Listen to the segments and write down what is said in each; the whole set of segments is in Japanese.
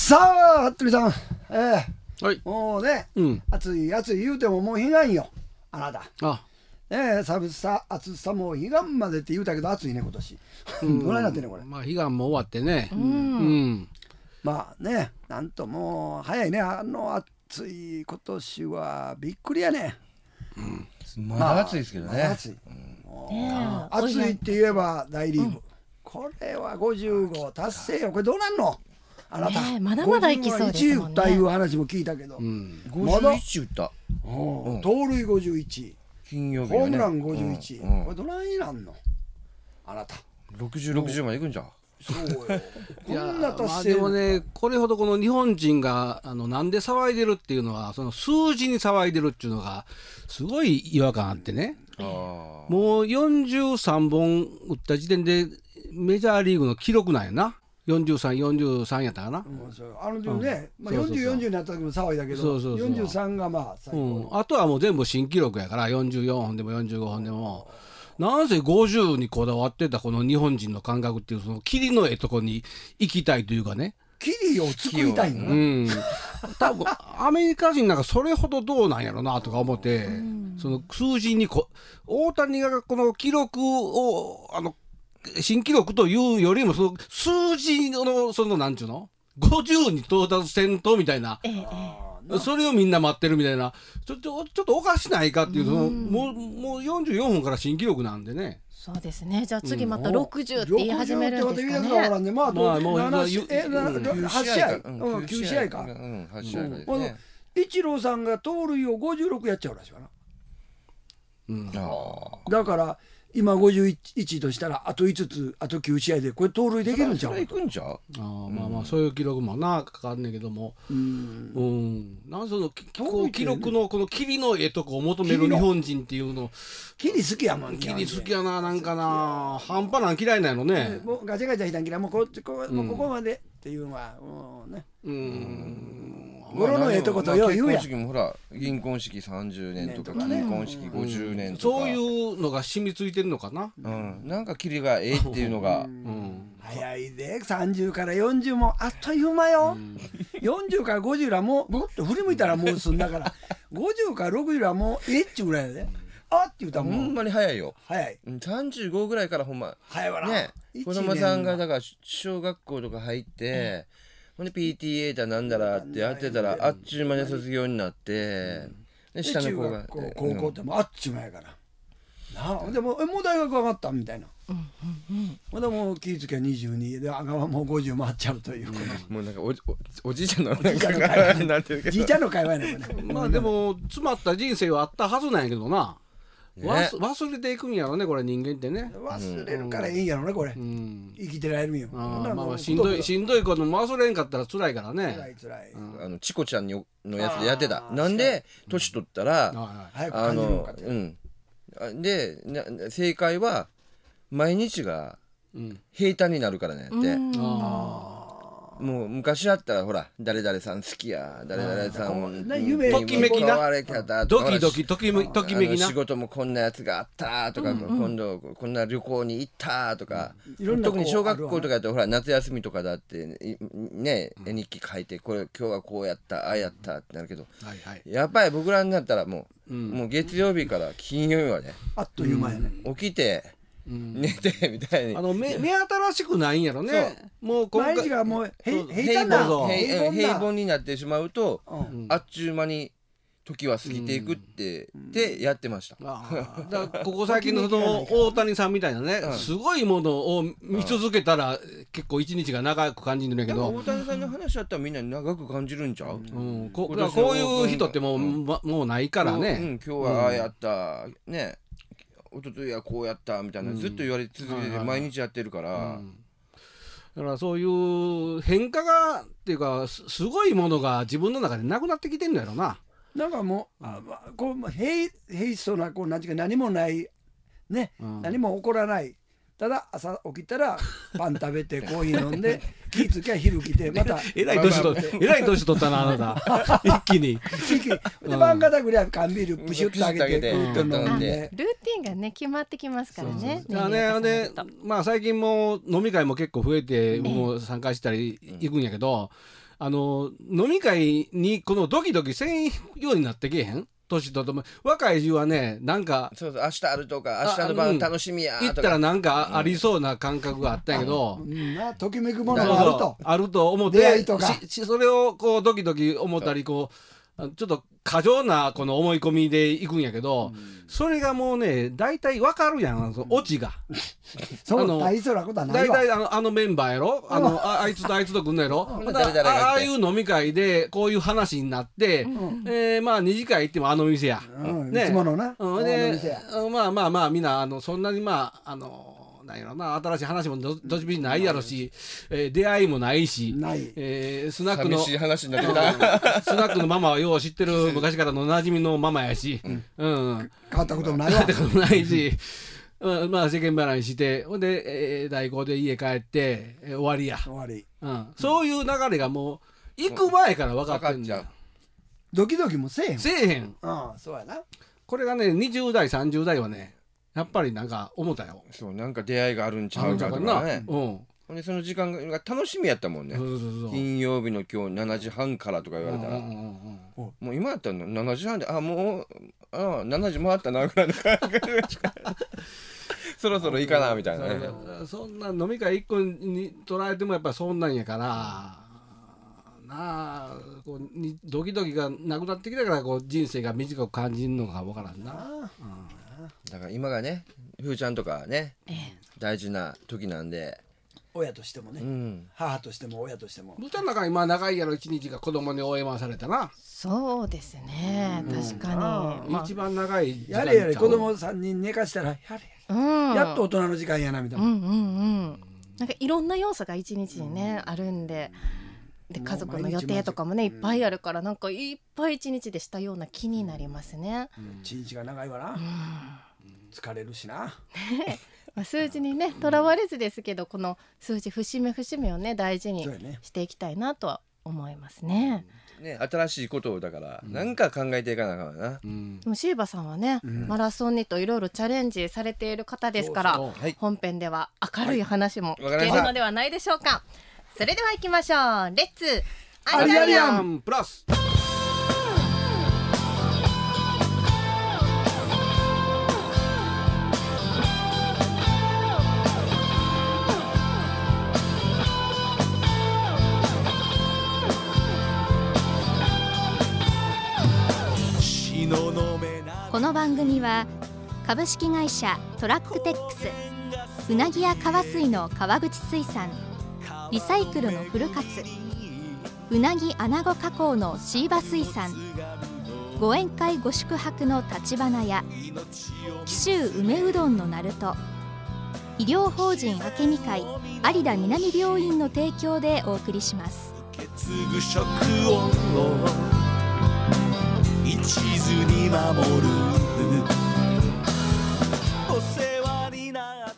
さあ服部さん、 はい。 もうね、 うん。 暑い暑い言うてももう彼岸よあなた。 あ、 寒さ暑さも彼岸までって言うたけど暑いね今年。どないなってんねんこれ。 まあ彼岸も終わってね。 ううんん。 まあね、なんともう早いね、あの暑い今年はびっくりやね。 まだ暑いですけどね。 まだ暑い。 ねえ暑いって言えば大リーグ。これは50号達成よ。これどうなんの？あなた。 ねえまだまだいきそうですもんね 50号1位打ったいう話も聞いたけど。まだ 51打った。 盗塁51、 金曜日はね。 ホームラン51、 うんこれどないなんの？あなた。 60までいくんじゃん。 そうよ。こいやんな達まあ成。 でもね、これほどこの日本人がなんで騒いでるっていうのは、その数字に騒いでるっていうのがすごい違和感あってね。 あもう43本打った時点でメジャーリーグの記録なんやな。43やったかな。 うんそうあの時ね、まあそうそうそう 40、40になった時も騒いだけど、 そうそうそう 43がまあ最高。 あとはもう全部新記録やから、44本でも45本でも。なんせ50にこだわってたこの日本人の感覚っていう、その霧のええとこに行きたいというかね。 キリを作りたいのな。 うん、多分アメリカ人なんかそれほどどうなんやろなとか思って、その数字に大谷がこの記録を新記録というよりもその数字のそのなんちゅうの50に到達せんとみたいな、それをみんな待ってるみたいな、ちょっとおかしないかっていう、そのもう44本から新記録なんでね。 そうですね。じゃあ次また60って言い始めるんですかね。 まあまあもう 8 ゆ試合、9試合か。 うん8試合かこのね。 イチローさんが盗塁を56やっちゃうらしいかな。 あだから今51としたらあと5つあと9試合でこれ盗塁できるんちゃそうれ行くんちゃう。 まあまあそういう記録もなかかんねんけども、なんそのこう記録のこの霧のええとこを求める日本人っていうの、 キリ好きやもん。 霧好きやな、なんかな、半端なん嫌いなんやろね。 もうガチャガチャしたんきらもうここまでっていうのはもうね。語呂のええとことよう言うやん。 結婚式もほら銀婚式30年とか金婚式50年とか。 そういうのが染みついてるのかな。 なんかキリがええっていうのが。 早いで30から40もあっという間よ。40から50らもうぶっと振り向いたらもう済んだから50から60らもうっちゅうぐらいやで。あって言うたらもうんほまに早いよ。 早い。 35ぐらいからほんま早いわな。 ね、 一子供さんがだから小学校とか入って、ほんで PTA だなんだらってやってたらあっちゅう間に卒業になって、で下の子が中学校高校ってもうあっちゅう間やからなあ。でももう大学上がったみたいな。まだもう気ぃつけ22であがはもう50回っちゃうという、 もうなんかおじいちゃんのなんかじいちゃんの会話ねなってるけど、 じいちゃんの会話やねこれ。 まあでも詰まった人生はあったはずなんやけどな。 ね忘れていくんやろね、これ人間ってね。 忘れるからいいんやろねこれ。生きてられるんよ。 まあしんどいことも忘れんかったら辛いからね。 つらい。 チコちゃんのやつでやってた。なんで年取ったら早く感じるのかって。 で正解は毎日が平坦になるからねって。もう昔あったらほら誰々さん好きや誰々さんときめきな、ドキドキときめきな、 仕事もこんなやつがあったとか、今度こんな旅行に行ったとか、特に小学校とかだとほら夏休みとかだってね日記書いてこれ今日はこうやったああやったってなるけど、やっぱり僕らになったらもう月曜日から金曜日はねあっという間やね。 起きて寝てみたいに目新しくないんやろね。もう毎日がもう平坦な平凡になってしまうと、あっちゅう間に時は過ぎていくってでやってました。 だからここ最近のその大谷さんみたいなね、すごいものを見続けたら結構一日が長く感じるんだけど、 大谷さんの話だったらみんな長く感じるんちゃう？ こういう人ってもうないからね。 今日はああやったね、一昨日はこうやったみたいなずっと言われ続けて毎日やってるから。 だからそういう変化がっていうかすごいものが自分の中でなくなってきてんのやろな。 なんかもうこう平素なこう何もないね、何も起こらない。ただ朝起きたらパン食べてコーヒー飲んで気ぃつけ昼来てまたえらい年取ったなあなた一気にで晩方ぐらい缶ビールプシュッとあげてうんグッと飲んで。 ルーティンがね決まってきますからね。 でまあ最近も飲み会も結構増えてもう参加したり行くんやけど、 飲み会にこのドキドキせんようになってけえへん年ととも若い人はねなんかそう明日あるとか明日の晩楽しみやとか行ったらなんかありそうな感覚があったんやけど、 ときめくものがあるとあると思って出会いとかそれをこうドキドキ思ったりこうちょっと過剰なこの思い込みで行くんやけど、それがもうね大体わかるやんオチがそう大そなことはないわ。 大体あのメンバーやろあいつとあいつと来んのやろああいう飲み会でこういう話になって、まあ二次会行ってもあの店や、 いつものな、 でまあみんなそんなになんやろな新しい話もどっちみちないやろし、出会いもないしスナックの寂しい話になってきたスナックのママはよう知ってる昔からの馴染みのママやし、 変わったこともないわ変わったことないしまあ世間払いしてほんで、代行で家帰って終わりや終わり、 そういう流れがもう行く前から分かってんじゃん。 ドキドキもせえへんそうやな。 これがね20代30代はねやっぱりなんか思ったよ。 そうなんか出会いがあるんちゃうかとかね。でその時間が楽しみやったもんね。金曜日の今日7時半からとか言われたらもう今やったら7時半でもう7時回ったなぐらいの感覚そろそろいいかなみたいなね。 そんな飲み会1個に捉えてもやっぱりそんなんやからこうドキドキがなくなってきたからこう人生が短く感じるのか分からんな。 だから今がねふーちゃんとかね、大事な時なんで親としてもね、母としても親としてもふーちゃんの中今長いやろ一日が子供に応援回されたな。 そうですね、確かに、 一番長い時間やれやれ子供3人寝かしたらやれやっと大人の時間やなみたいな、 なんかいろんな要素が一日にね、あるんで家族の予定とかもねいっぱいあるからなんかいっぱい一日でしたような気になりますね。 一日が長いわな、疲れるしな数字にねとらわれずですけどこの数字節目節目をね大事にしていきたいなとは思いますね。 新しいことをだから何か考えていかなあかんな。 でもシーバさんはね、マラソンにといろいろチャレンジされている方ですから本編では明るい話も聞けるのではないでしょうか。それでは行きましょう。レッツアリアリアンプラス。 この番組は株式会社トラックテックス、うなぎや川水の川口水産、リサイクルのフルカツ、うなぎアナゴ加工のシーバ水産、ご宴会ご宿泊の立花屋、紀州梅うどんのなると、医療法人明美会有田南病院の提供でお送りします。 食を一途に守るお世話にな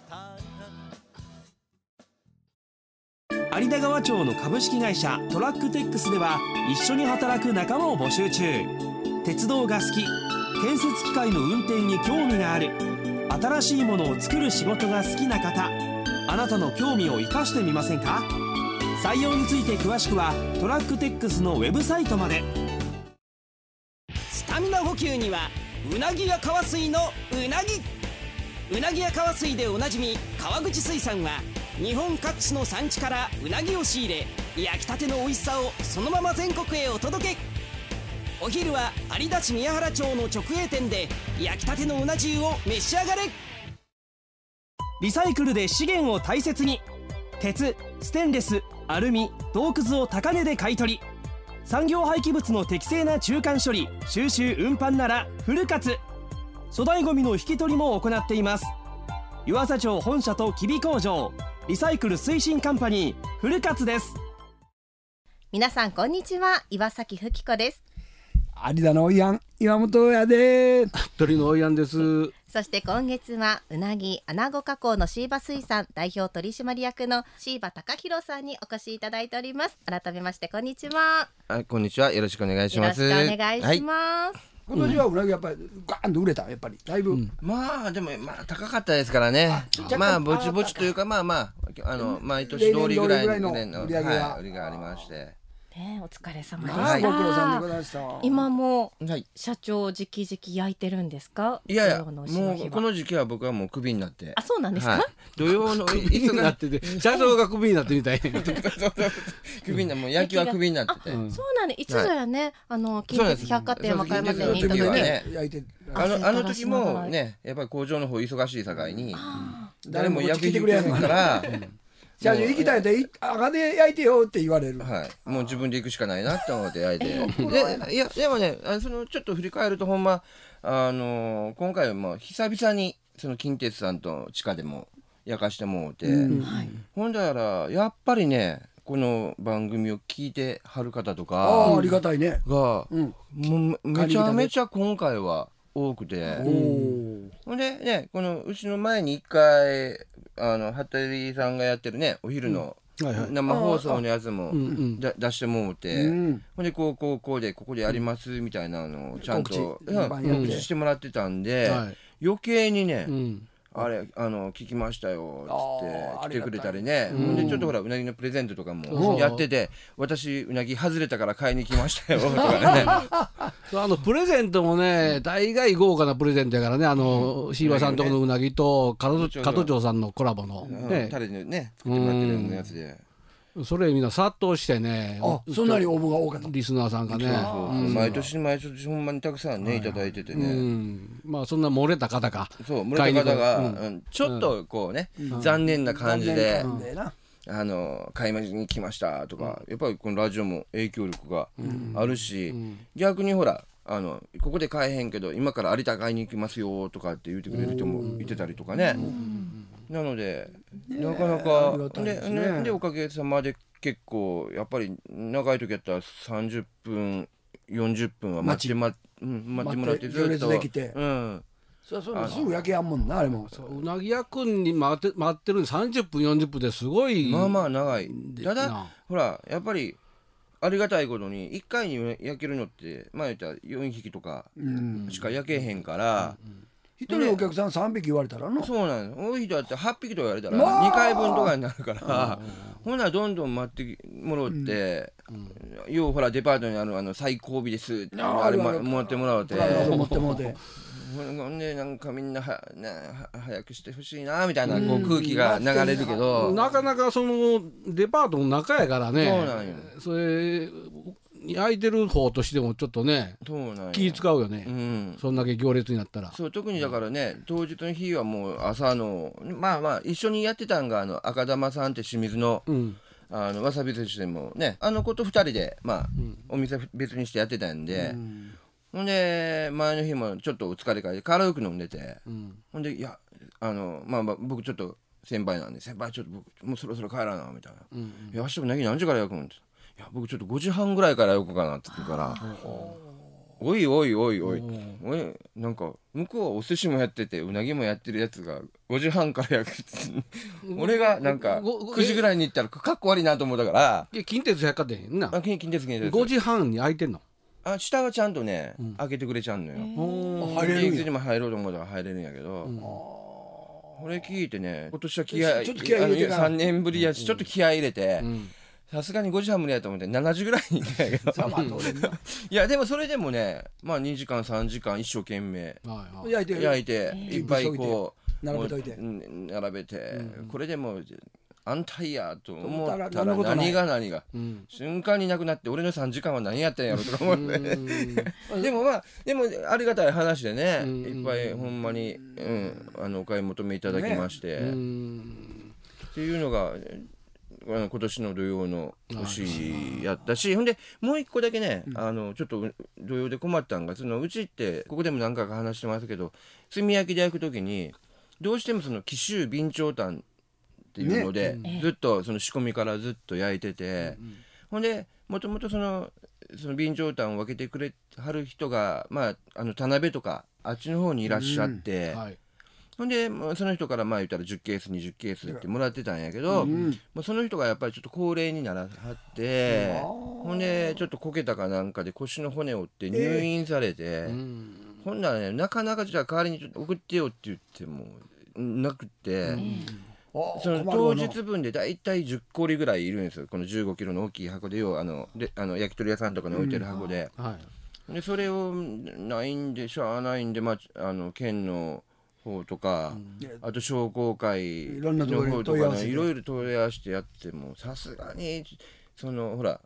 った有田川町の株式会社トラックテックスでは一緒に働く仲間を募集中。鉄道が好き、建設機械の運転に興味がある、新しいものを作る仕事が好きな方、あなたの興味を生かしてみませんか。採用について詳しくはトラックテックスのウェブサイトまで。スタミナ補給にはうなぎや川水のうなぎ。うなぎや川水でおなじみ川口水産は日本各地の産地からうなぎを仕入れ、焼きたての美味しさをそのまま全国へお届け。お昼は有田市宮原町の直営店で焼きたてのうな重を召し上がれ。リサイクルで資源を大切に。鉄、ステンレス、アルミ、銅くずを高値で買い取り、産業廃棄物の適正な中間処理、収集運搬ならフルカツ。粗大ごみの引き取りも行っています。湯浅町本社と吉備工場、リサイクル推進カンパニーフルカツです。 皆さんこんにちは、岩崎ふき子です。 有田のおいやん岩本やで鳥のおいやんです。 そして今月はうなぎアナゴ加工のシーバ水産代表取締役のシーバ貴弘さんにお越しいただいております。改めましてこんにちは。 こんにちは、よろしくお願いします。 よろしくお願いします、 今年はうなぎやっぱりガーンと売れた。やっぱりだいぶ、 まあでも高かったですからね。まあぼちぼちというか毎年通りぐらいの売り上げがありまして、 ね、お疲れ様でああした。 ご苦労さんでございました。 今もはい。 社長直々焼いてるんですか？ いやいや、 土曜のも牛の日はうこの時期は僕はもうクビになって。 あ、そうなんですか？ はい。土曜のクビになってて社長がクビになってみたいクビになもう野球はクビになってて。 そうなんで、いつぞやね、近鉄百貨店和歌山店に行った時にね、 焼いてあの時もね、やっぱり工場の方忙しい境に誰も焼いてくれ焼くから、 じゃあ行きたいって赤で焼いてよって言われる。 はい、もう自分で行くしかないなって思って焼いていやでもね、そのちょっと振り返るとほんま今回はもう久々にその近鉄さんと地下でも焼かしてもうて、ほんだらやっぱりね、この番組を聞いてはる方とかありがたいねが、もうめちゃめちゃ今回は多くて、ほんでね、このうちの前に一回服部さんがやってるね、お昼の生放送のやつも出してもうて、ほんでこうでここでやりますみたいなのをちゃんとしてもらってたんで、余計にね、あれ聞きましたよって来てくれたりね。でちょっとほらうなぎのプレゼントとかもやってて、私うなぎ外れたから買いに来ましたよとかね。プレゼントもね、大概豪華なプレゼントやからね、椎葉さんとこのうなぎと加藤町さんのコラボのタレでね作ってもらってるようなやつで。 それみんな殺到してね、 そんなに応募が多かった。 リスナーさんがね、 毎年ほんまにたくさんねいただいててね、 まあそんな漏れた方が、 そう漏れた方がちょっとこうね、残念な感じで買い物に来ましたとか、やっぱりこのラジオも影響力があるし、逆にほらここで買えへんけど今から有田買いに行きますよとかって言ってくれる人もいてたりとかね。なのでなかなかでおかげさまで結構やっぱり長い時やったら30分40分は待ってもらってずっとそうすぐ焼けやんもんな。あれもうなぎ焼くに待ってるの30分40分ですごい、 まあまあ長い。ただほらやっぱりありがたいことに1回に焼けるのってまあ言ったら4匹とかしか焼けへんから、 一人お客さん3匹言われたらの、 そうなんです。多い人だって8匹とか言われたら2回分とかになるから、ほなどんどん待ってもらって、ようほらデパートにある最後尾ですってあれもらってもらうて、 持ってもうてほんでなんかみんな早くしてほしいなみたいなこう空気が流れるけど、 なかなかそのデパートの中やからね。 そうなんよ。 それ焼いてる方としてもちょっとね気使うよね、そんだけ行列になったら。 そう特にだからね、当日の日はもう朝のまあ一緒にやってたんが赤玉さんって清水の、わさび寿司でもね子と2人でお店別にしてやってたんで、ほんで前の日もちょっとお疲れ会でカラオケ飲んでて、ほんでいや僕ちょっと先輩なんで、先輩ちょっと僕もうそろそろ帰らなみたいな、いや明日うなぎ何時から焼くんって、いや僕ちょっと5時半ぐらいから焼こうかなって言うから、おいなんか向こうはお寿司もやっててうなぎもやってるやつが5時半から焼く俺がなんか9時ぐらいに行ったらかっこ悪いなと思ったから、 近鉄百貨店な近鉄 5時半に開いてんの。 下はちゃんとね開けてくれちゃうのよ。入れるんや。いつでも入ろうと思ったら入れるんやけど、これ聞いてね、今年は気合3年ぶりやしちょっと気合い入れて、さすがに5時半無理やと思って7時ぐらいに行ったんやけどいやでもそれでもね2時間3時間一生懸命焼いていっぱいこう並べて、これでも安泰やと思ったら何が瞬間になくなって、俺の3時間は何やったんやろとか思ってでもありがたい話でね、いっぱいほんまにお買い求めいただきましてっていうのが今年の土曜の年やったし、ほんでもう一個だけね、ちょっと土曜で困ったんが、そのうちってここでも何回か話してますけど、炭焼きで焼く時にどうしてもその紀州備長炭っていうので、ずっとその仕込みからずっと焼いてて、ほんでもともとその備長炭を分けてくれはる人が田辺とかあっちの方にいらっしゃって、ほんでその人から言ったら10ケース20ケースってもらってたんやけど、その人がやっぱりちょっと高齢にならはって、ほんでちょっとこけたかなんかで腰の骨を折って入院されて、ほんならねなかなかじゃあ代わりにちょっと送ってよって言ってもなくて、 その当日分でだいたい10個ぐらいいるんですよ。この15キロの大きい箱で、要は焼き鳥屋さんとかに置いてる箱で、でそれをないんでしゃあないんで、県の方とか、あと商工会の方とかね、いろいろ問い合わせてやっても、さすがにそのほら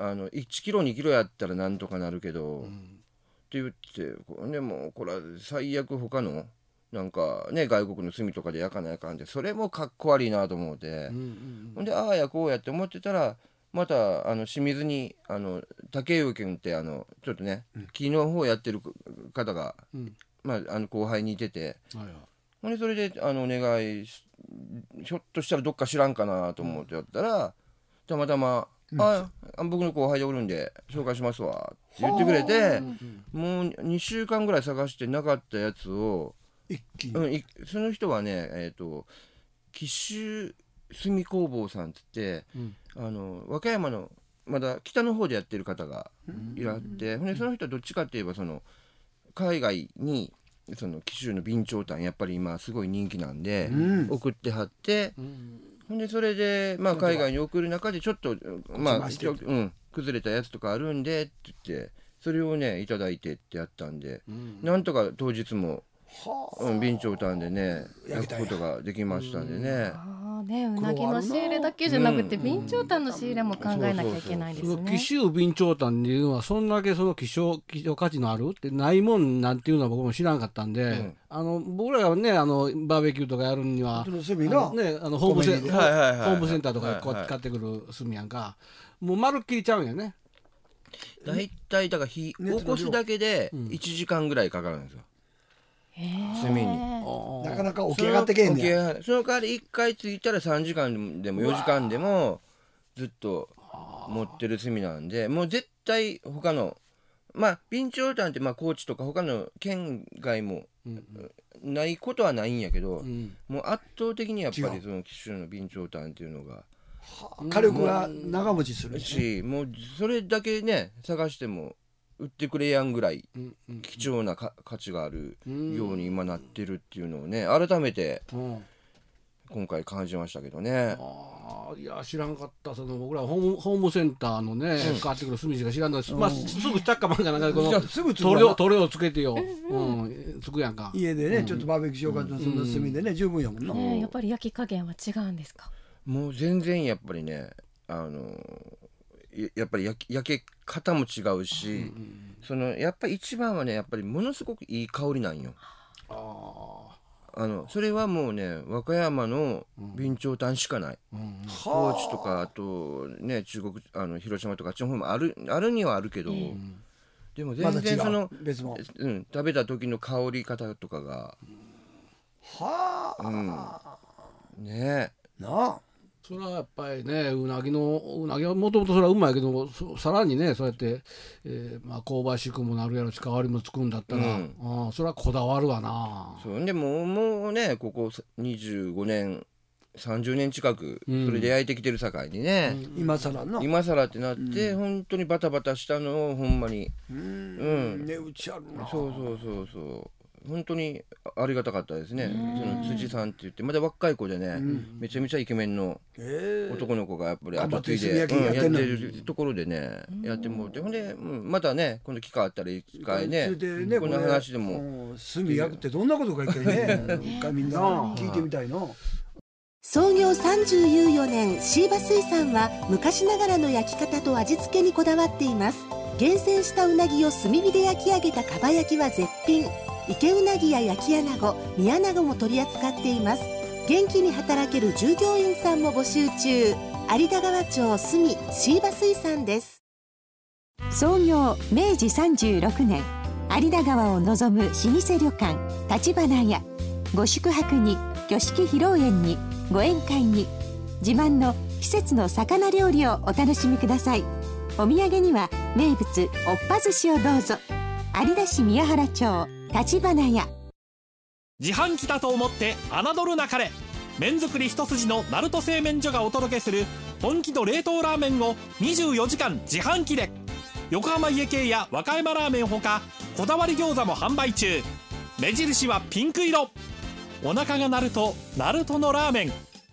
1キロ2キロやったらなんとかなるけど、って言ってでもこれは最悪他のなんかね外国の炭とかで焼かないかんで、それもかっこ悪いなと思って、ほんでああやこうやって思ってたら、また清水に竹内君ってちょっとね木の方やってる方が、後輩にいてて、ほんでそれでお願いひょっとしたらどっか知らんかなと思ってやったら、たまたま僕の後輩でおるんで紹介しますわって言ってくれて、もう2週間ぐらい探してなかったやつを一気に、その人はね紀州炭工房さんって言って、和歌山のまだ北の方でやってる方がいらって、ほんでその人はどっちかっていえばその海外にその紀州の備長炭やっぱり今すごい人気なんで、送ってはって、ほんでそれで海外に送る中でちょっと崩れたやつとかあるんでって言って、それをねいただいてってやったんで、なんとか当日も備長炭でね焼くことができましたんでね。 うなぎの仕入れだけじゃなくて備長炭の仕入れも考えなきゃいけないですね。 紀州備長炭っていうのはそんだけその希少価値のあるってないもんなんていうのは僕も知らんかったんで、僕らがねバーベキューとかやるにはホームセンターとかこう買ってくる炭やんか、もうまるっきりちゃうんやね。 だいたいだから火起こすだけで1時間ぐらいかかるんですよ、炭に。 なかなか起き上がってけんねや。 その代わり1回ついたら3時間でも4時間でもずっと持ってる炭なんで、もう絶対他の備長炭って高知とか他の県外もないことはないんやけど、もう圧倒的にやっぱりその紀州の備長炭っていうのが火力が長持ちするし、もうそれだけね探しても売ってくれやんぐらい貴重な価値があるように今なってるっていうのをね改めて今回感じましたけどね。 いや知らんかった。その僕らホームセンターのね買ってくる炭しか知らんのです。すぐチャッカマンかなんかこの塗料つけてよつくやんか。 家でねちょっとバーベキューしようかとその炭でね十分やもんな。 やっぱり焼き加減は違うんですか？ もう全然やっぱりねやっぱり焼け方も違うし、そのやっぱり一番はねやっぱりものすごくいい香りなんよ。それはもうね和歌山の備長炭しかない、高知とかあとね中国広島とかあっちの方もあるにはあるけど、でも全然その、食べた時の香り方とかがねなあ。 それはやっぱりねうなぎはもともとそれはうまいけどさらにねそうやって、香ばしくもなるやろし香りもつくんだったら、それはこだわるわな。 そうでもうねここ25年30年近くそれで焼いてきてる境にね、 今更ってなって、本当にバタバタしたのをほんまに値打ちあるな。 そう本当にありがたかったですね。その辻さんって言ってまだ若い子でね、めちゃめちゃイケメンの男の子がやっぱり後継いでやってるところでねやってもらって、ほんでまたね今度機会あったら一回ねこんな話でも炭焼くってどんなことか一回ね一回みんな聞いてみたいな。 創業34年椎葉水産は昔ながらの焼き方と味付けにこだわっています。厳選したうなぎを炭火で焼き上げたかば焼きは絶品。池うなぎや焼き穴子、煮穴子も取り扱っています。元気に働ける従業員さんも募集中。有田川町住椎葉水産です。 創業明治36年、有田川を望む老舗旅館立花屋。ご宿泊に、挙式披露宴に、ご宴会に、自慢の季節の魚料理をお楽しみください。お土産には名物おっぱ寿司をどうぞ。有田市宮原町立花屋。 自販機だと思って侮るなかれ。麺作り一筋の鳴門製麺所がお届けする本気の冷凍ラーメンを24時間自販機で。横浜家系や和歌山ラーメンほかこだわり餃子も販売中。目印はピンク色。お腹が鳴るとナルトのラーメン。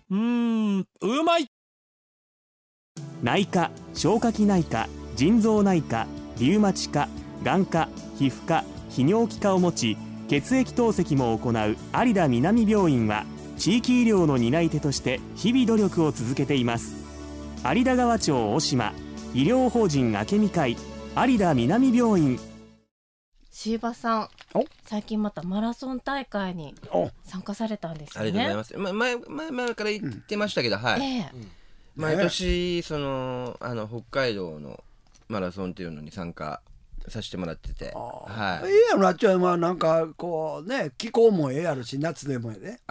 うまい。内科、消化器内科、腎臓内科、リウマチ科、眼科、皮膚科、泌尿器科を持ち、血液透析も行う有田南病院は地域医療の担い手として日々努力を続けています。有田川町大島医療法人明美会有田南病院。 椎葉さん、最近またマラソン大会に参加されたんですよね。 ありがとうございます。前から言ってましたけど、はい、毎年北海道のマラソンっていうのに参加させてもらってて、 はい。やろなっちゃう。まあなんかこうね、気候もやるし、夏でもね。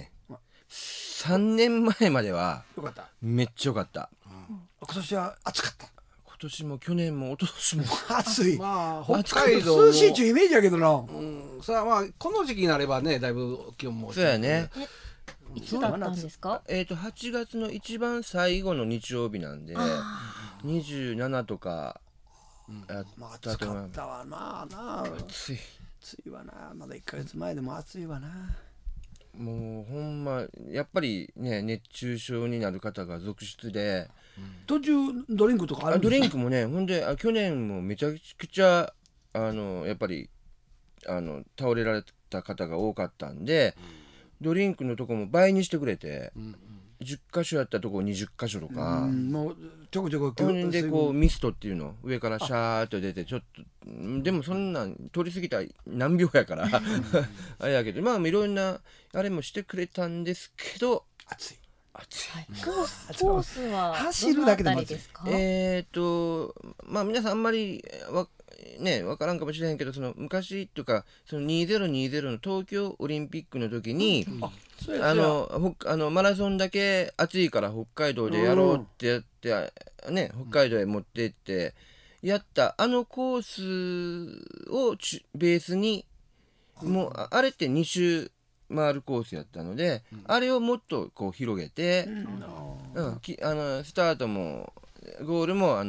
3年前まではよかった。 めっちゃよかった。 今年は暑かった。 今年も去年も一昨年も暑い。 まあ北海道涼しいっちゅうイメージやけどな。 さあまあこの時期になればね、だいぶ気温もそうやね。 いつだったんですか ？8月の一番最後の日曜日なんで27とかやったと思います。 暑かったわな。暑いわな。まだ1ヶ月前でも暑いわな。 もうほんまやっぱりね、熱中症になる方が続出で、 途中ドリンクとかあるんですか？ ドリンクもね、ほんで去年もめちゃくちゃやっぱり倒れられた方が多かったんで、ドリンクのとこも倍にしてくれて、10箇所やったとこ20箇所とか、 もうちょこちょこほんでこうミストっていうの上からシャーっと出て、ちょっとでもそんなん通り過ぎたら何秒やからあれやけど、まあいろんなあれもしてくれたんですけど、 暑い。 コースは走るだけでも暑いですか？ まあ皆さんあんまり分からんかもしれへんけど、その昔っていうかその2020の東京オリンピックの時に、マラソンだけ暑いから北海道でやろうってやってね、北海道へ持って行ってやったコースをベースに、もうあれって2周回るコースやったので、あれをもっとこう広げて、スタートもゴールも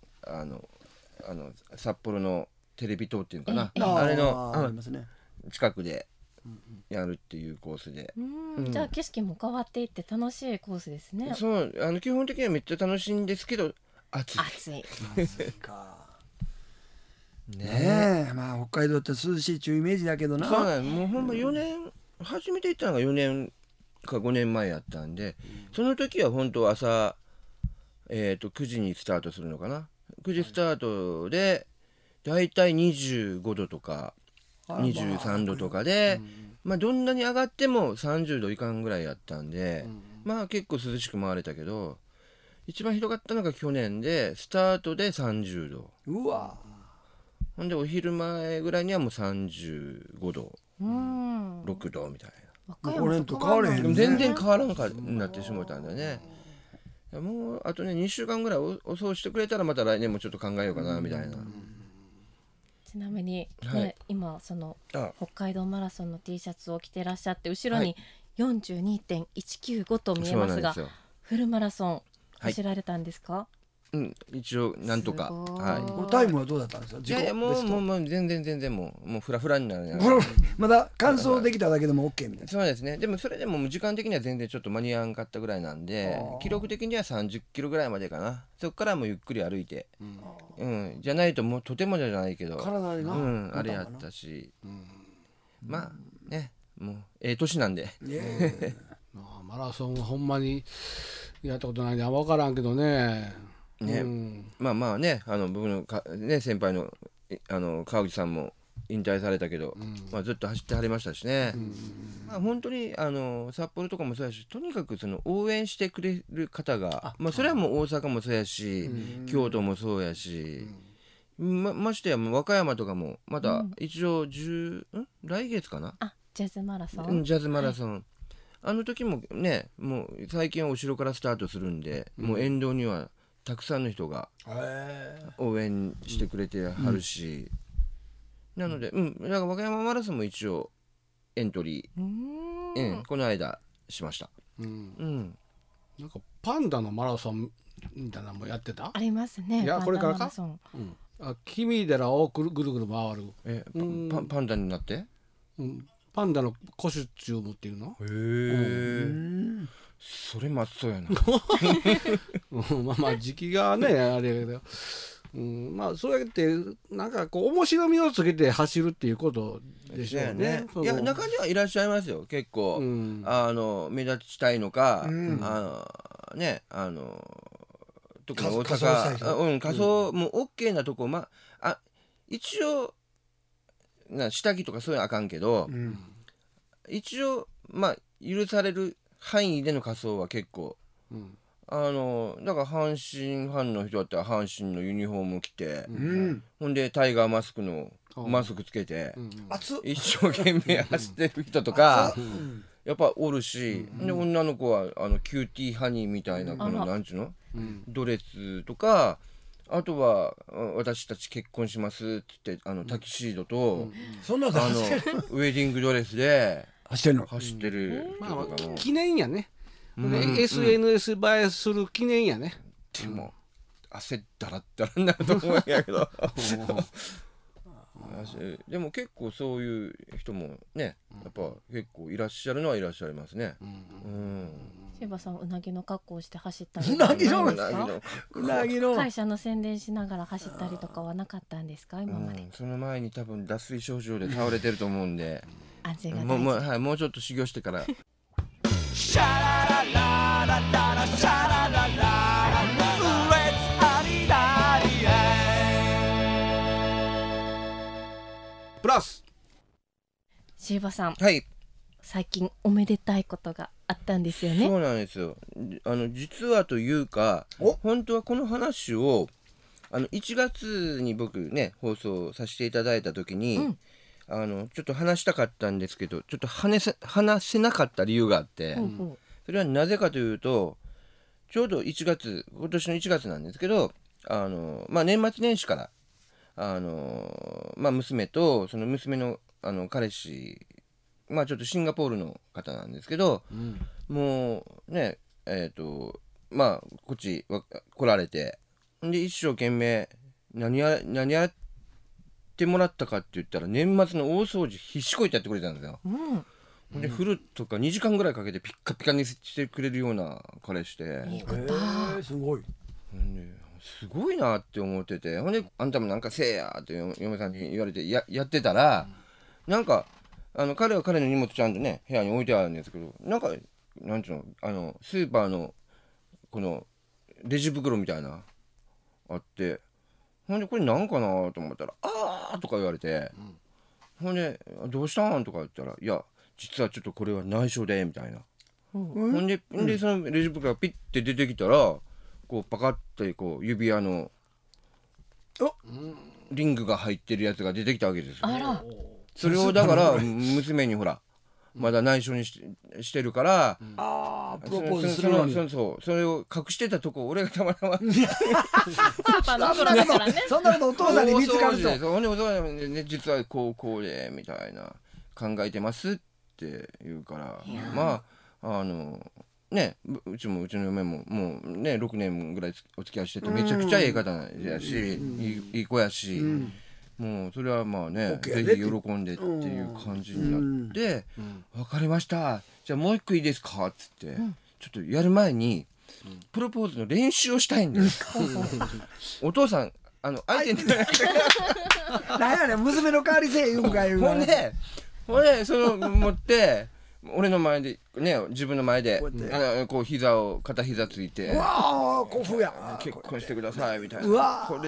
札幌のテレビ塔っていうかな、あれの近くでやるっていうコースで、 じゃあ景色も変わっていって楽しいコースですね。 そう基本的にはめっちゃ楽しいんですけど暑いかねえ、まあ北海道って涼しいっちゅうイメージだけどな。 そうなん、もうほんま4年初めて行ったのが4年か5年前やったんで、その時は本当朝9時にスタートするのかな。9時スタートでだいたい25度とか23度とかで、まあどんなに上がっても30度いかんぐらいやったんで、まあ結構涼しく回れたけど、一番ひどかったのが去年で、スタートで30度、 うわ、 ほんでお昼前ぐらいにはもう35度、6度みたいな。 これと変われへんね。 全然変わらんかなってしもたんだね。もうあとね2週間ぐらいおそうしてくれたらまた来年もちょっと考えようかなみたいな。 ちなみに、ね、今その北海道マラソンの T シャツを着てらっしゃって、後ろに 42.195 と見えますが、フルマラソン走られたんですか？ 一応なんとか。 タイムはどうだったんですか？ いやもう全然もうフラフラになる。 まだ完走できただけでも OK みたいな。 そうですね。でもそれでも時間的には全然ちょっと間に合わんかったぐらいなんで、記録的には30キロぐらいまでかな。そこからもうゆっくり歩いて、じゃないともうとてもじゃないけど、 体にな、 あれやったし、まあね、もう年なんで。 マラソンはほんまにやったことないんで分からんけどね。 まあね、僕の先輩の川口さんも引退されたけど、ずっと走ってはりましたしね。本当に札幌とかもそうやし、とにかくその応援してくれる方が、それはもう大阪もそうやし、京都もそうやし、ましてや和歌山とかもまだ一応来月かな、 ジャズマラソン、 ジャズマラソン、あの時もね、もう最近は後ろからスタートするんで、もう沿道にはたくさんの人が応援してくれてはるし、なので、だから和歌山マラソンも一応エントリー、この間しました。 なんかパンダのマラソンみたいなのもやってた？ ありますね。 いやこれからか。君寺をぐるぐる回る。 パンダになって？ パンダのコスチュームっていうの？ それまっそうやなまあまあ時期がねあれだけど、まあそうやってなんかこう面白みをつけて走るっていうことでしょうね。 いや中にはいらっしゃいますよ結構、目立ちたいのか、ね特に大阪仮装も OK なとこ、一応下着とかそういうのあかんけど、一応許される範囲での仮装は結構、だから阪神ファンの人だったら阪神のユニフォーム着て、ほんでタイガーマスクつけて、一生懸命走ってる人とかやっぱおるし、で女の子はキューティーハニーみたいなこのなんちゅうの、ドレスとか、あとは私たち結婚しますってタキシードと、 そんなウェディングドレスで走ってる、 記念やね。SNS 映えする記念やね。 でも汗だらだらになると思うんやけどでも結構そういう人もねやっぱ結構いらっしゃるのはいらっしゃいますね。 柴さんうなぎの格好をして走ったりうなぎの会社の宣伝しながら走ったりとかはなかったんですか今まで。 その前に多分脱水症状で倒れてると思うんで安全が大事。 もうちょっと修行してからシャララララララシャラララララ Let's アリダリプラス柴さん、 はい、 最近おめでたいことがあったんですよね。 そうなんですよ。実はというか本当はこの話を1月に僕ね放送させていただいた時に、ちょっと話したかったんですけどちょっと話せなかった理由があって、それはなぜかというとちょうど今年の1月なんですけど年末年始から娘とその娘の彼氏ちょっとシンガポールの方なんですけど、もうねこっち来られてで一生懸命何やってもらったかって言ったら年末の大掃除必死こいてやってくれたんですよ。でフルとか2時間ぐらいかけてピッカピカにしてくれるような彼氏で、 すごいすごいなって思ってて、ほんであんたもなんかせえやって嫁さんに言われて やってたら、なんか彼は彼の荷物ちゃんとね部屋に置いてあるんですけど、なんかなんちゅうのスーパーのこのレジ袋みたいなあって、ほんでこれなんかなと思ったら「あー」とか言われて、ほんで「どうしたん?」とか言ったら「いや実はちょっとこれは内緒で」みたいな。ほんでそのレジ袋がピッて出てきたらこうパカッてこう指輪のリングが入ってるやつが出てきたわけですよ。それをだから娘にほらまだ内緒にしてるからプロポーズするのにそれを隠してたとこ俺がたまたまそんなことお父さんに見つかるとほんでお父さんね実はこうでみたいな考えてますって言うから、ねうちの嫁ももうね6年ぐらいお付き合いしててめちゃくちゃええ方やし、いい子やし、もうそれはまあねぜひ喜んでっていう感じになって「分かりましたじゃあもう一個いいですか」っつってちょっとやる前にプロポーズの練習をしたいんだよお父さん相手に何やねん娘の代わりせえ言うんか言うほんでその持って俺の前でね自分の前でこう片膝ついてうわー古風や結婚してくださいみたいな。 うわこれ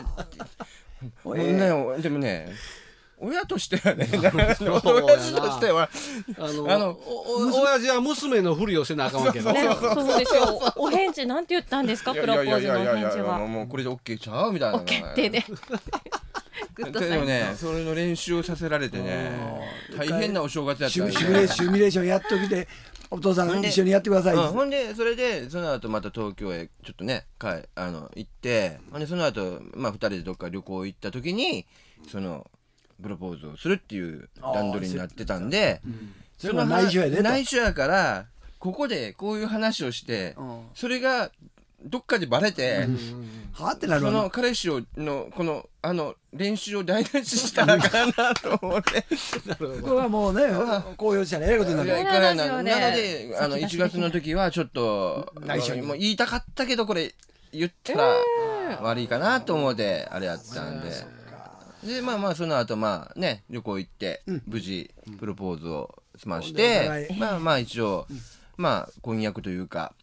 でもね親としてはね親としては親父は娘のふりをせなあかんわけどそうですよ。お返事なんて言ったんですかプロポーズのお返事は。 もうこれで OK ちゃうみたいな。 OK ってねでもねそれの練習をさせられてね大変なお正月やったシミュレーションやっときてお父さん一緒にやってください。 ほんでそれでその後また東京へちょっとね行ってほんでその後2人でどっか旅行行った時にそのプロポーズをするっていう段取りになってたんで、 それは内緒やでと内緒やからここでこういう話をしてそれがどっかでバレて、 はってなるその彼氏のこの練習を台無ししたらかなと思ってこれはもうね公表したらええことになるなので1月の時はちょっともう言いたかったけどこれ言ったら悪いかなと思ってあれやったんで。でまあその後まあね旅行行って無事プロポーズを済ましてまあ一応まあ婚約というか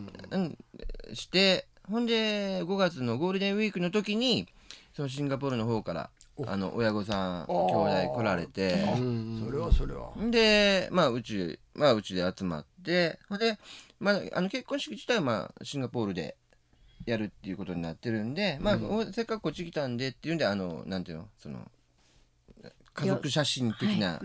してほんで5月のゴールデンウィークの時にそのシンガポールの方から親御さん兄弟来られてそれはでまあうちで集まってほんで結婚式自体はまあシンガポールでやるっていうことになってるんで、まあせっかくこっち来たんでっていうんでなんていうのその家族写真的な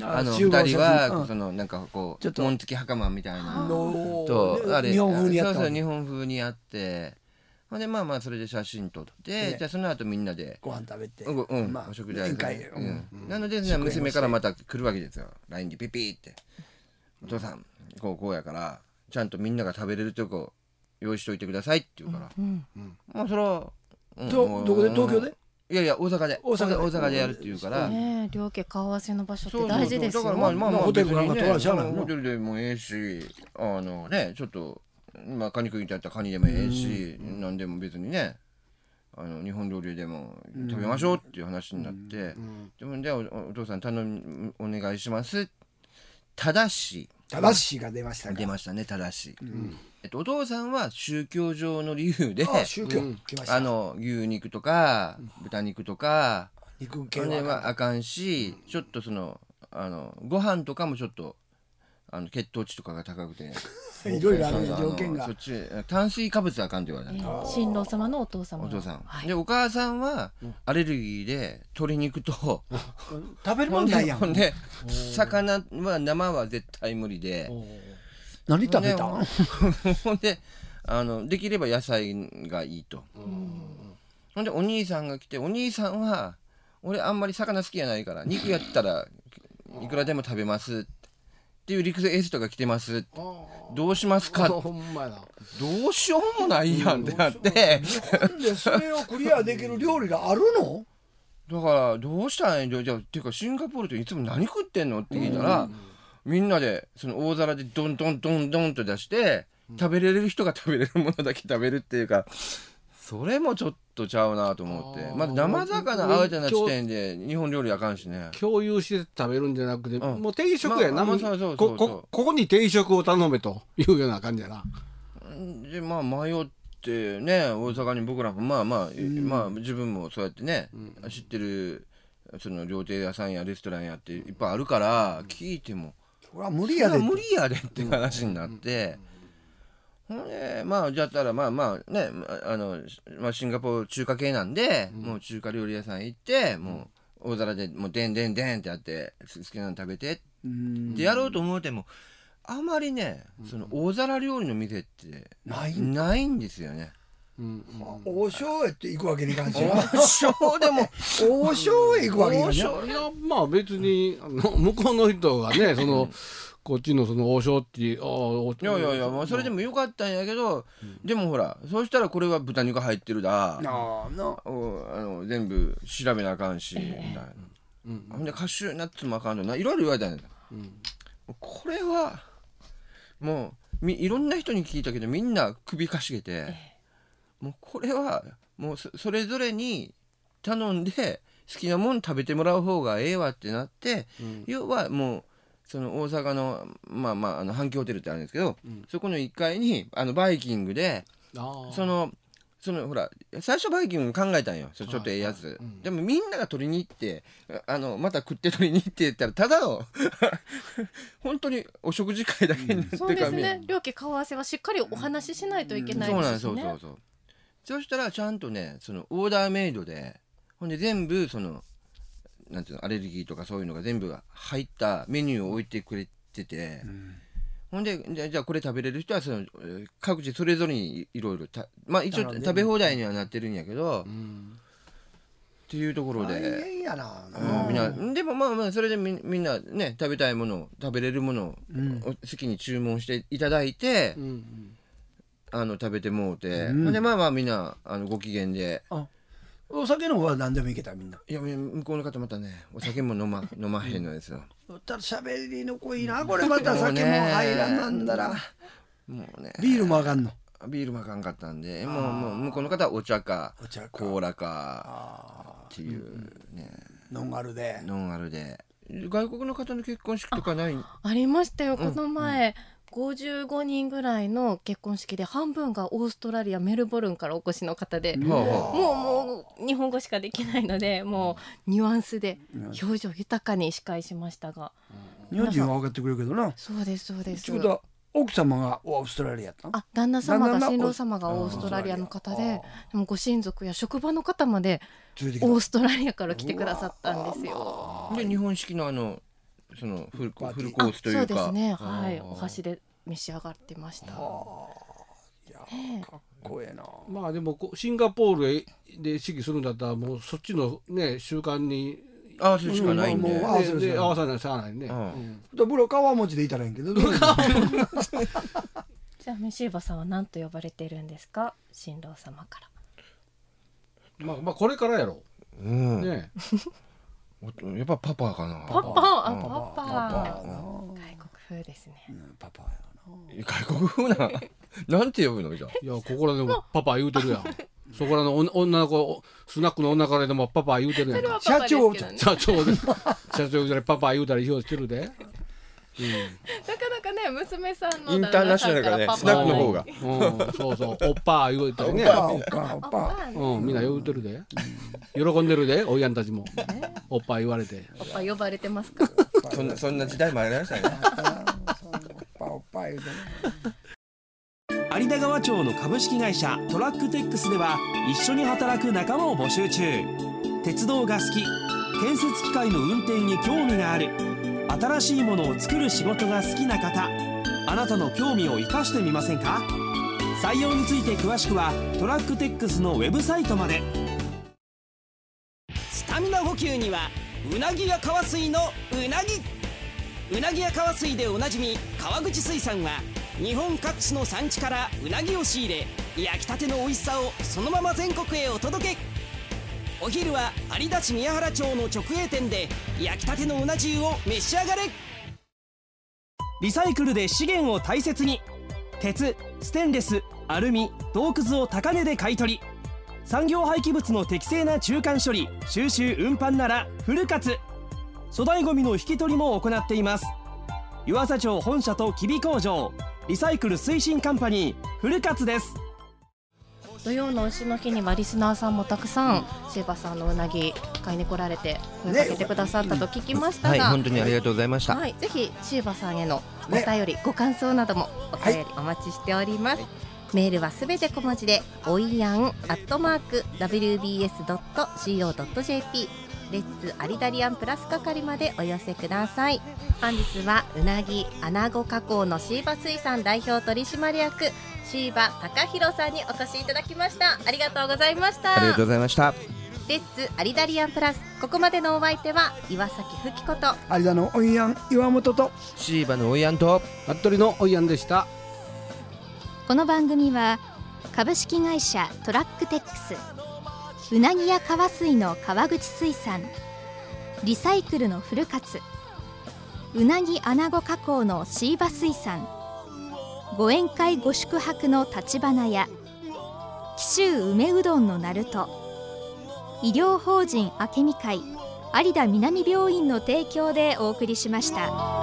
2人はそのなんかこう紋付き袴みたいなとあれ日本風にやったそう日本風にやってほんでまあそれで写真撮ってじゃあその後みんなでご飯食べてお食事会なので娘からまた来るわけですよ LINE でピピってお父さんこうやからちゃんとみんなが食べれるとこ用意しといてくださいって言うからまあそれはどこで東京でいや大阪でやるって言うから両家顔合わせの場所って大事ですよ。 だからまあホテルなんか取られちゃうのホテルでもええしねちょっとカニ食いたいったらカニでもええし何でも別にね日本料理でも食べましょうっていう話になってでもじゃあお父さんお願いしますただしが出ましたねただしお父さんは宗教上の理由で宗教来ました牛肉とか豚肉とか肉系はあかんしちょっとご飯とかもちょっと血糖値とかが高くていろいろある条件がそっち炭水化物はあかんって言われた新郎様のお父様でお母さんはアレルギーで鶏肉と食べるもんないやんほんで魚は生は絶対無理で何食べたんほんでできれば野菜がいいとほんでお兄さんが来てお兄さんは俺あんまり魚好きじゃないから肉やったらいくらでも食べますっていうリクエストが来てますどうしますかどうしようもないやんってなってなんでそれをクリアできる料理があるのだからどうしたらいいんだよじゃあっていうかシンガポールっていつも何食ってんのって聞いたらみんなでその大皿でドンドンドンドンと出して食べれる人が食べれるものだけ食べるっていうかそれもちょっとちゃうなと思ってまだ生魚あうてな時点で日本料理あかんしね共有して食べるんじゃなくてもう定食やなここに定食を頼めというような感じやなで迷ってね大阪に僕らもまあ自分もそうやってね知ってるその料亭屋さんやレストランやっていっぱいあるから聞いてもこれは無理やでって話になってほんでじゃったらねシンガポール中華系なんでもう中華料理屋さん行ってもう大皿でもうでんでんでんってやって好きなの食べてってやろうと思うてもあまりねその大皿料理の店ってないんですよね。 王将へって行くわけにいかんし王将でも王将へ行くわけにいかんしいやまあ別に向こうの人がねこっちのその王将っていやそれでもよかったんやけどでもほらそうしたらこれは豚肉入ってるだ全部調べなあかんしみたいなほんでカシューナッツもあかんのいろいろ言われたんだこれはもういろんな人に聞いたけどみんな首かしげてもうこれはもうそれぞれに頼んで好きなもん食べてもらう方がええわってなって要はもうその大阪の阪急ホテルってあるんですけどそこの1階にバイキングでそのほら最初バイキング考えたんよちょっとええやつでもみんなが取りに行ってまた食って取りに行って言ったらただの本当にお食事会だけになってそうですね両家顔合わせはしっかりお話ししないといけないですしねそうしたらちゃんとねそのオーダーメイドでほんで全部そのなんていうのアレルギーとかそういうのが全部入ったメニューを置いてくれててほんでじゃあこれ食べれる人はその各自それぞれにいろいろ一応食べ放題にはなってるんやけどっていうところででもそれでみんなね食べたいもの食べれるものを好きに注文していただいて食べてもうて、でまあみんなご機嫌で。 お酒の方は何でもいけたみんな。 いや向こうの方またねお酒も飲まへんのですよ。 ただ喋りの子いいなこれまた酒も入らんなんだら。 もうね。 ビールもあかんの。 ビールもあかんかったんで、もう向こうの方はお茶かコーラかっていうね。 ノンアルで。 外国の方の結婚式とかない？ ありましたよこの前。55人ぐらいの結婚式で半分がオーストラリアメルボルンからお越しの方で、もう日本語しかできないのでもうニュアンスで表情豊かに司会しましたが、 日本人は分かってくれるけどな。 そうですそうです。 ということは奥様がオーストラリアやったの？ 旦那様が新郎様がオーストラリアの方で、でもご親族や職場の方までオーストラリアから来てくださったんですよ。 で日本式のそのフルコースというか、 そうですね、はい、お箸で召し上がってました。 いやかっこええな。 まあでもシンガポールで式するんだったらもうそっちのね習慣に合わせるしかないんで、 合わせないしゃあないね。 ブロ川持ちでいたらいいけど。じゃあメシーバさんは何と呼ばれてるんですか、新郎様から。 まあこれからやろ。ね。 やっぱパパかな。 パパ。外国風ですね。 パパやな。外国風な。なんて呼ぶのじゃ。 いやここらでもパパ言うてるやん。そこらの女の子スナックの女からでもパパ言うてるやん。 社長でパパ言うたりしようしてるで。 なかなかね娘さんのインターナショナルからねスナックの方が。 そうそうおっぱ言うたりね。 おっぱ。 みんな言うてるで。喜んでるでおいやんたちも。おっぱ言われて。 おっぱ呼ばれてますか。 そんな時代もありましたね。 おっぱ言うてね。 有田川町の株式会社トラックテックスでは一緒に働く仲間を募集中。鉄道が好き、建設機械の運転に興味がある、新しいものを作る仕事が好きな方、あなたの興味を生かしてみませんか。採用について詳しくはトラックテックスのウェブサイトまで。 スタミナ補給にはうなぎや川水のうなぎや川水でおなじみ川口水産は日本各地の産地からうなぎを仕入れ、焼きたての美味しさをそのまま全国へお届け。お昼は有田市宮原町の直営店で焼きたてのうな重を召し上がれ。 リサイクルで資源を大切に。鉄、ステンレス、アルミ、銅くずを高値で買い取り、産業廃棄物の適正な中間処理、収集運搬ならフルカツ。粗大ごみの引き取りも行っています。湯浅町本社と吉備工場、リサイクル推進カンパニーフルカツです。 土曜の牛の日にはリスナーさんもたくさんシェーバさんのうなぎ買いに来られて声かけてくださったと聞きましたが、 本当にありがとうございました。 ぜひシェーバさんへのお便り、ご感想などもお便りお待ちしております。メールはすべて小文字でoyan@wbs.co.jp レッツアリダリアンプラス係までお寄せください。本日はうなぎアナゴ加工のシーバ水産代表取締役シーバ高弘さんにお越しいただきました。ありがとうございました。 ありがとうございました。 レッツアリダリアンプラス、ここまでのお相手は岩崎ふきこと有田のおいやん岩本とシーバのおいやんと服部のおいやんでした。 この番組は株式会社トラックテックス、うなぎや川水の川口水産、リサイクルのフルカツ、うなぎアナゴ加工のシーバ水産、ご宴会ご宿泊の立花屋、紀州梅うどんのなると、医療法人あけみ会有田南病院の提供でお送りしました。